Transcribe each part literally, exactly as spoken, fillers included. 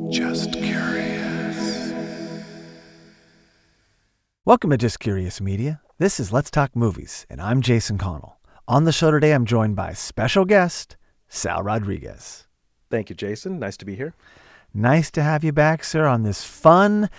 Just Curious. Welcome to Just Curious Media. This is Let's Talk Movies, and I'm Jason Connell. On the show today, I'm joined by special guest, Sal Rodriguez. Thank you, Jason. Nice to be here. Nice to have you back, sir, on this fun,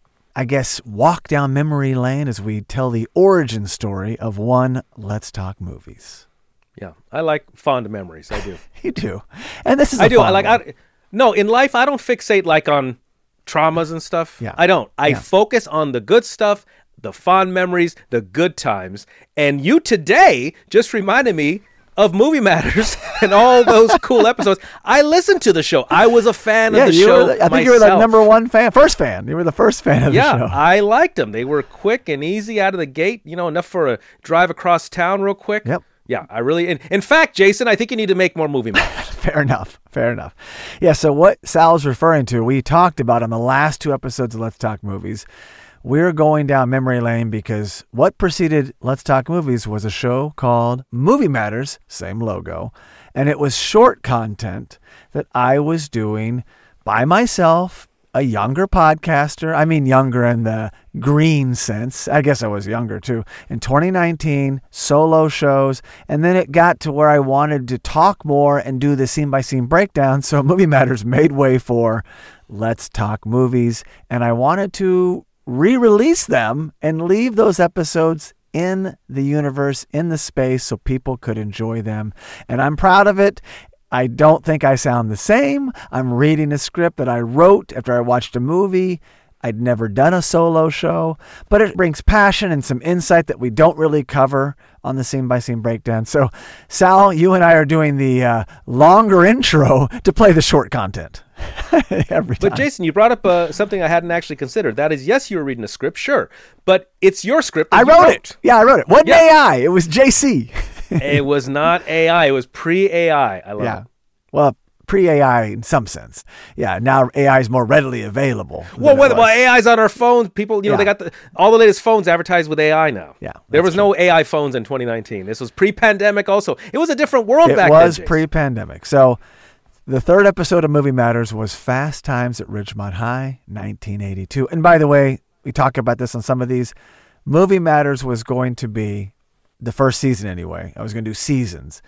I guess, walk down memory lane as we tell the origin story of one Let's Talk Movies. Yeah, I like fond memories. I do. You do. And this is a I do. I fun like one. I, No, in life I don't fixate like on traumas and stuff. Yeah. I don't. I Yeah. focus on the good stuff, the fond memories, the good times. And you today just reminded me of Movie Matters and all those cool episodes. I listened to the show. I was a fan yeah, of the you show were the, I think myself. you were the number one fan, first fan. You were the first fan of Yeah, the show. I liked them. They were quick and easy out of the gate. You know, enough for a drive across town real quick. Yep. Yeah, I really. In, in fact, Jason, I think you need to make more Movie Matters. Fair enough. Fair enough. Yeah, so what Sal's referring to, we talked about on the last two episodes of Let's Talk Movies. We're going down memory lane because what preceded Let's Talk Movies was a show called Movie Matters, same logo, and it was short content that I was doing by myself, a younger podcaster. I mean younger in the green sense. I guess I was younger too. In twenty nineteen, solo shows. And then it got to where I wanted to talk more and do the scene-by-scene breakdown. So Movie Matters made way for Let's Talk Movies. And I wanted to re-release them and leave those episodes in the universe, in the space, so people could enjoy them. And I'm proud of it. I don't think I sound the same. I'm reading a script that I wrote after I watched a movie. I'd never done a solo show, but it brings passion and some insight that we don't really cover on the scene-by-scene breakdown. So, Sal, you and I are doing the uh, longer intro to play the short content every time. But Jason, you brought up uh, something I hadn't actually considered. That is, yes, you were reading a script, sure, but it's your script. That I you wrote, wrote it. Yeah, I wrote it. Wasn't Yeah. A I. It was J C. It was not A I. It was pre-A I. I love Yeah. it. Well, pre-A I in some sense. Yeah, now A I is more readily available. than Well, it well, was. well, A I's on our phones. People, you know, Yeah. they got the, all the latest phones advertised with A I now. Yeah, there that's was no A I phones in twenty nineteen. This was pre-pandemic. Also, it was a different world It back was then. Jason. pre-pandemic. So the third episode of Movie Matters was Fast Times at Ridgemont High, nineteen eighty-two. And by the way, we talk about this on some of these. Movie Matters was going to be the first season anyway. I was going to do seasons.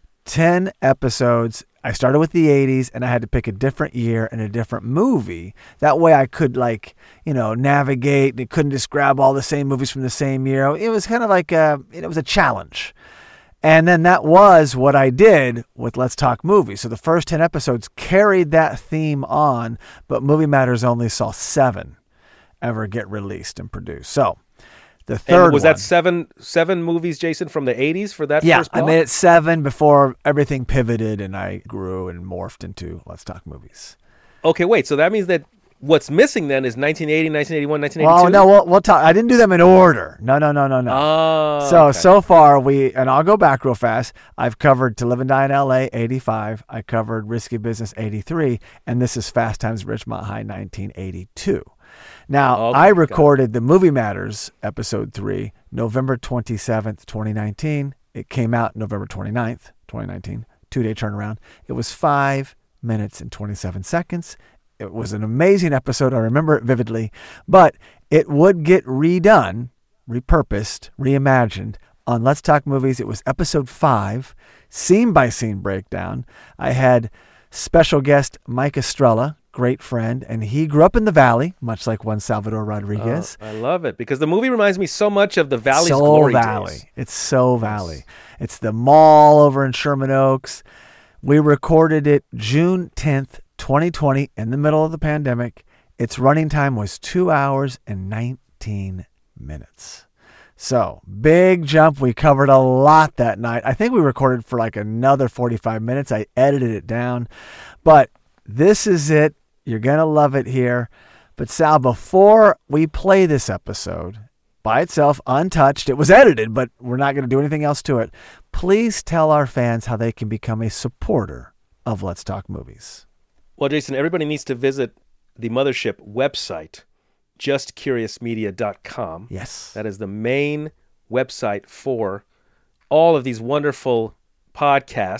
ten episodes. I started with the eighties and I had to pick a different year and a different movie. That way I could like, you know, navigate and it couldn't just grab all the same movies from the same year. It was kind of like a, it was a challenge. And then that was what I did with Let's Talk Movies. So the first ten episodes carried that theme on, but Movie Matters only saw seven ever get released and produced. So the third And was one, that seven seven movies, Jason, from the eighties for that yeah, first I block? made it seven before everything pivoted and I grew and morphed into Let's Talk Movies. Okay, wait. So that means that what's missing then is nineteen eighty, nineteen eighty-one, nineteen eighty-two? Well, no, we'll, we'll talk. I didn't do them in order. No, no, no, no, no. Oh, so, okay. so far, we, and I'll go back real fast. I've covered To Live and Die in L A, eighty-five. I covered Risky Business, eighty-three. And this is Fast Times at Ridgemont High, nineteen eighty-two. Now, Okay, I got it. recorded the Movie Matters episode three, November twenty-seventh, twenty nineteen. It came out November twenty-ninth, twenty nineteen. Two-day turnaround. It was five minutes and twenty-seven seconds. It was an amazing episode. I remember it vividly. But it would get redone, repurposed, reimagined on Let's Talk Movies. It was episode five, scene-by-scene breakdown. I had special guest Mike Estrella, great friend, and he grew up in the Valley, much like one Salvador Rodriguez. Oh, I love it because the movie reminds me so much of the Valley's so glory Valley. days. It's so Valley. It's the mall over in Sherman Oaks. We recorded it June tenth, twenty twenty, in the middle of the pandemic. Its running time was two hours and nineteen minutes. So, big jump. We covered a lot that night. I think we recorded for like another forty-five minutes. I edited it down. But this is it. You're going to love it here. But Sal, before we play this episode by itself, untouched, it was edited, but we're not going to do anything else to it. Please tell our fans how they can become a supporter of Let's Talk Movies. Well, Jason, everybody needs to visit the Mothership website, just curious media dot com. Yes. That is the main website for all of these wonderful podcasts.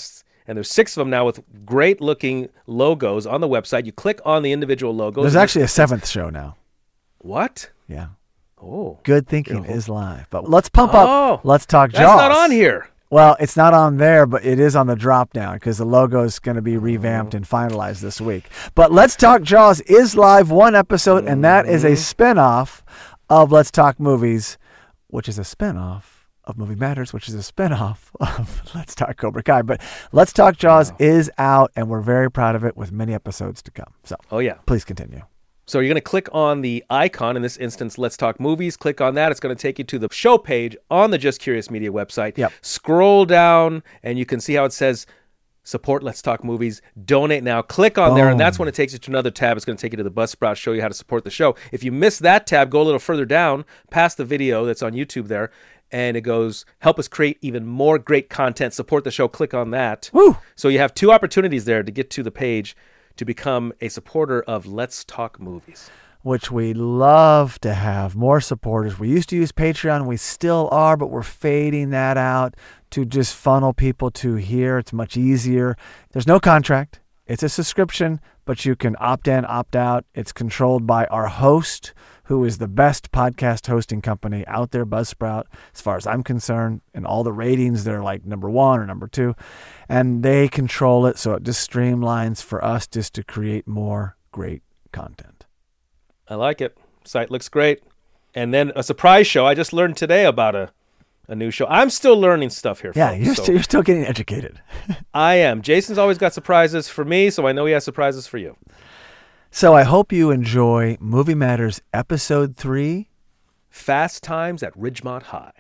and there's six of them now with great looking logos on the website. You click on the individual logos. There's actually a seventh show now. What? Yeah. Oh. Good Thinking Beautiful. is live. But let's pump Oh, up. Let's Talk Jaws. That's not on here. Well, it's not on there, but it is on the drop down because the logo is going to be revamped and finalized this week. But Let's Talk Jaws is live, one episode, and that is a spinoff of Let's Talk Movies, which is a spinoff of Movie Matters, which is a spinoff of Let's Talk Cobra Kai. But Let's Talk Jaws is out, and we're very proud of it with many episodes to come. So, Oh, yeah. please continue. So you're going to click on the icon, in this instance, Let's Talk Movies. Click on that. It's going to take you to the show page on the Just Curious Media website. Yep. Scroll down, and you can see how it says Support Let's Talk Movies. Donate now. Click on there, and that's when it takes you to another tab. It's going to take you to the Buzzsprout, show you how to support the show. If you miss that tab, go a little further down, past the video that's on YouTube there, and it goes, help us create even more great content. Support the show. Click on that. Woo! So you have two opportunities there to get to the page to become a supporter of Let's Talk Movies. Which we love to have more supporters. We used to use Patreon. We still are, but we're fading that out to just funnel people to here. It's much easier. There's no contract. It's a subscription, but you can opt in, opt out. It's controlled by our host, who is the best podcast hosting company out there, Buzzsprout, as far as I'm concerned. And all the ratings, they're like number one or number two. And they control it, so it just streamlines for us just to create more great content. I like it. Site looks great. And then a surprise show. I just learned today about a, a new show. I'm still learning stuff here, Yeah, folks, you're, so still, you're still getting educated. I am. Jason's always got surprises for me, so I know he has surprises for you. So I hope you enjoy Movie Matters Episode three. Fast Times at Ridgemont High.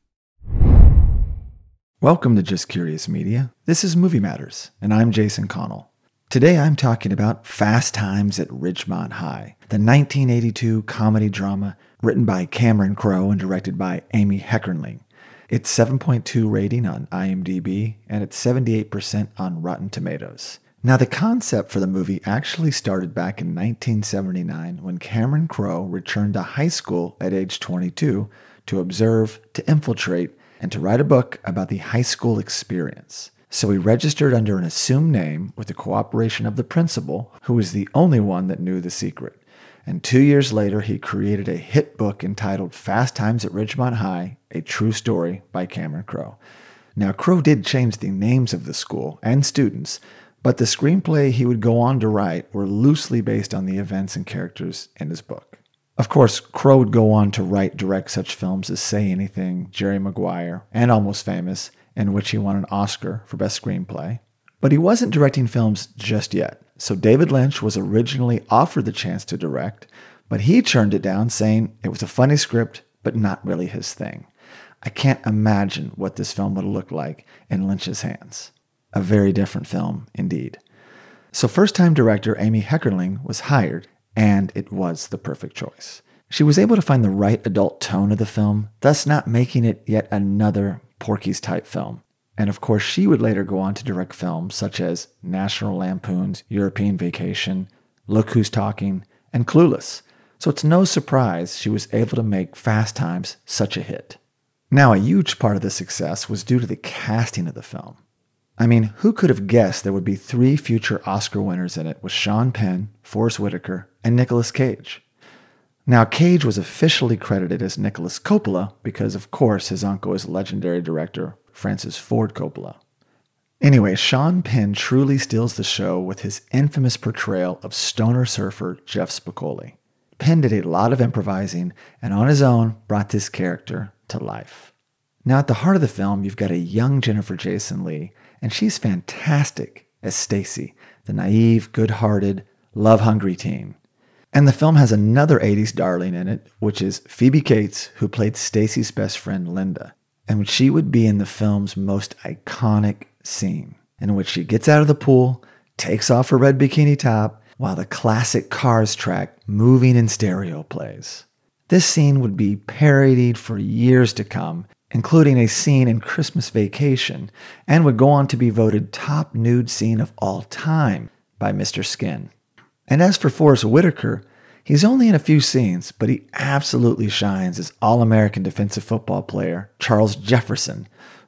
Welcome to Just Curious Media. This is Movie Matters, and I'm Jason Connell. Today I'm talking about Fast Times at Ridgemont High, the nineteen eighty-two comedy drama written by Cameron Crowe and directed by Amy Heckerling. It's seven point two rating on IMDb, and it's seventy-eight percent on Rotten Tomatoes. Now, the concept for the movie actually started back in nineteen seventy-nine when Cameron Crowe returned to high school at age twenty-two to observe, to infiltrate, and to write a book about the high school experience. So he registered under an assumed name with the cooperation of the principal, who was the only one that knew the secret. And two years later, he created a hit book entitled Fast Times at Ridgemont High, a true story by Cameron Crowe. Now, Crowe did change the names of the school and students, but the screenplay he would go on to write were loosely based on the events and characters in his book. Of course, Crowe would go on to write, direct such films as Say Anything, Jerry Maguire, and Almost Famous, in which he won an Oscar for Best Screenplay. But he wasn't directing films just yet, so David Lynch was originally offered the chance to direct, but he turned it down, saying it was a funny script, but not really his thing. I can't imagine what this film would look like in Lynch's hands. A very different film, indeed. So first-time director Amy Heckerling was hired, and it was the perfect choice. She was able to find the right adult tone of the film, thus not making it yet another Porky's-type film. And of course, she would later go on to direct films such as National Lampoon's European Vacation, Look Who's Talking, and Clueless. So it's no surprise she was able to make Fast Times such a hit. Now, a huge part of the success was due to the casting of the film. I mean, who could have guessed there would be three future Oscar winners in it with Sean Penn, Forrest Whitaker, and Nicolas Cage? Now, Cage was officially credited as Nicholas Coppola because, of course, his uncle is legendary director Francis Ford Coppola. Anyway, Sean Penn truly steals the show with his infamous portrayal of stoner surfer Jeff Spicoli. Penn did a lot of improvising and on his own brought this character to life. Now, at the heart of the film, you've got a young Jennifer Jason Leigh, and she's fantastic as Stacy, the naive, good-hearted, love-hungry teen. And the film has another eighties darling in it, which is Phoebe Cates, who played Stacy's best friend Linda, and which she would be in the film's most iconic scene, in which she gets out of the pool, takes off her red bikini top, while the classic Cars track Moving in Stereo plays. This scene would be parodied for years to come, including a scene in Christmas Vacation, and would go on to be voted top nude scene of all time by Mister Skin. And as for Forrest Whitaker, he's only in a few scenes, but he absolutely shines as All-American defensive football player Charles Jefferson,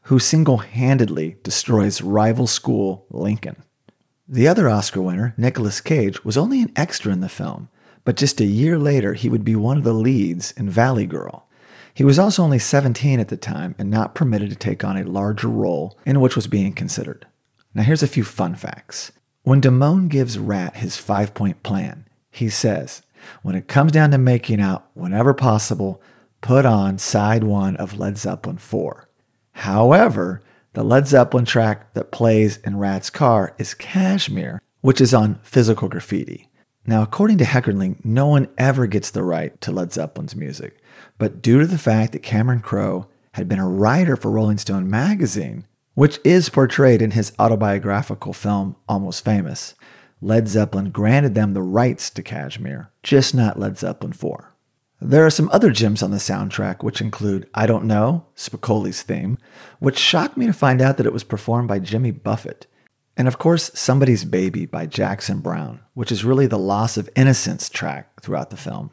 who single-handedly destroys rival school Lincoln. The other Oscar winner, Nicolas Cage, was only an extra in the film, but just a year later he would be one of the leads in Valley Girl. He was also only seventeen at the time and not permitted to take on a larger role in which was being considered. Now here's a few fun facts. When Damone gives Rat his five-point plan, he says, when it comes down to making out, whenever possible, put on side one of Led Zeppelin four. However, the Led Zeppelin track that plays in Rat's car is Kashmir, which is on Physical Graffiti. Now, according to Heckerling, no one ever gets the right to Led Zeppelin's music, but due to the fact that Cameron Crowe had been a writer for Rolling Stone magazine, which is portrayed in his autobiographical film Almost Famous, Led Zeppelin granted them the rights to Kashmir, just not Led Zeppelin four. There are some other gems on the soundtrack, which include I Don't Know, Spicoli's theme, which shocked me to find out that it was performed by Jimmy Buffett. And of course, Somebody's Baby by Jackson Browne, which is really the Loss of Innocence track throughout the film.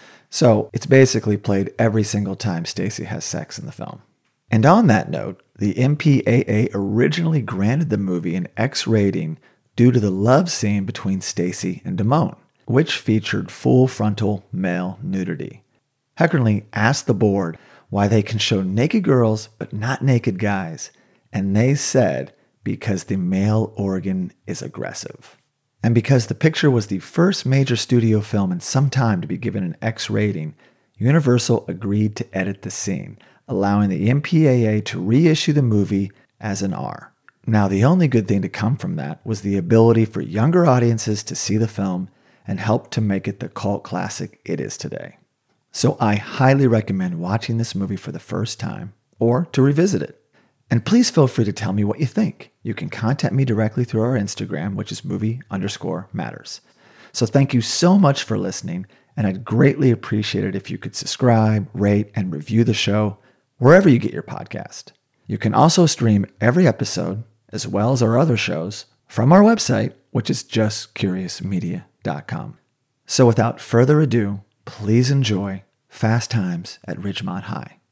So it's basically played every single time Stacy has sex in the film. And on that note, the M P A A originally granted the movie an X rating due to the love scene between Stacy and Damone, which featured full frontal male nudity. Heckerling asked the board why they can show naked girls but not naked guys, and they said because the male organ is aggressive. And because the picture was the first major studio film in some time to be given an X rating, Universal agreed to edit the scene, allowing the M P A A to reissue the movie as an R. Now, the only good thing to come from that was the ability for younger audiences to see the film and help to make it the cult classic it is today. So I highly recommend watching this movie for the first time or to revisit it. And please feel free to tell me what you think. You can contact me directly through our Instagram, which is movie underscore matters. So thank you so much for listening, and I'd greatly appreciate it if you could subscribe, rate, and review the show wherever you get your podcast. You can also stream every episode, as well as our other shows, from our website, which is just curious media dot com. So without further ado, please enjoy Fast Times at Ridgemont High.